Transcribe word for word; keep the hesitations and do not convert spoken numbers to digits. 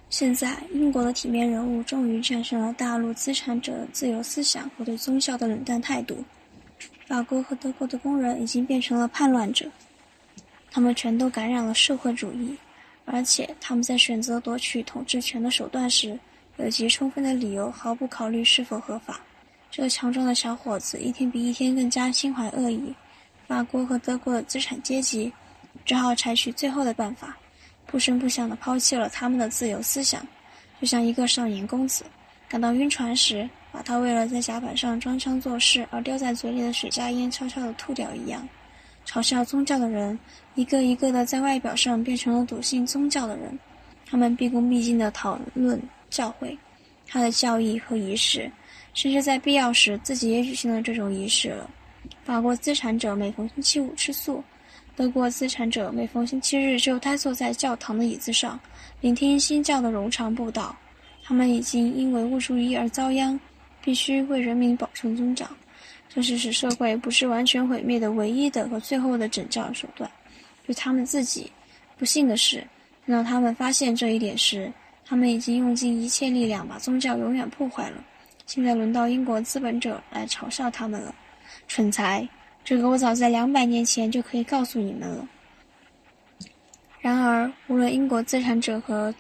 现在，英国的体面人物终于战胜了大陆资产者的自由思想和对宗教的冷淡态度。法国和德国的工人已经变成了叛乱者，他们全都感染了社会主义，而且他们在选择夺取统治权的手段时，有极充分的理由毫不考虑是否合法。这个强壮的小伙子一天比一天更加心怀恶意，法国和德国的资产阶级只好采取最后的办法，不声不响地抛弃了他们的自由思想，就像一个少年公子感到晕船时，把他为了在甲板上装腔作势而叼在嘴里的水加烟悄悄地吐掉一样。嘲笑宗教的人一个一个的在外表上变成了笃信宗教的人，他们毕恭毕敬地讨论教会，他的教义和仪式，甚至在必要时自己也举行了这种仪式了。法国资产者每逢星期五吃素，德国资产者每逢星期日就呆坐在教堂的椅子上，聆听新教的冗长布道。他们已经因唯物主义而遭殃，必须为人民保存宗教。这是使社会不是完全毁灭的唯一的和最后的拯救手段。对他们自己，不幸的是，等到他们发现这一点时，他们已经用尽一切力量把宗教永远破坏了。现在轮到英国资本者来嘲笑他们了。蠢材，这个我早在两百年前就可以告诉你们了。然而，无论英国资产者和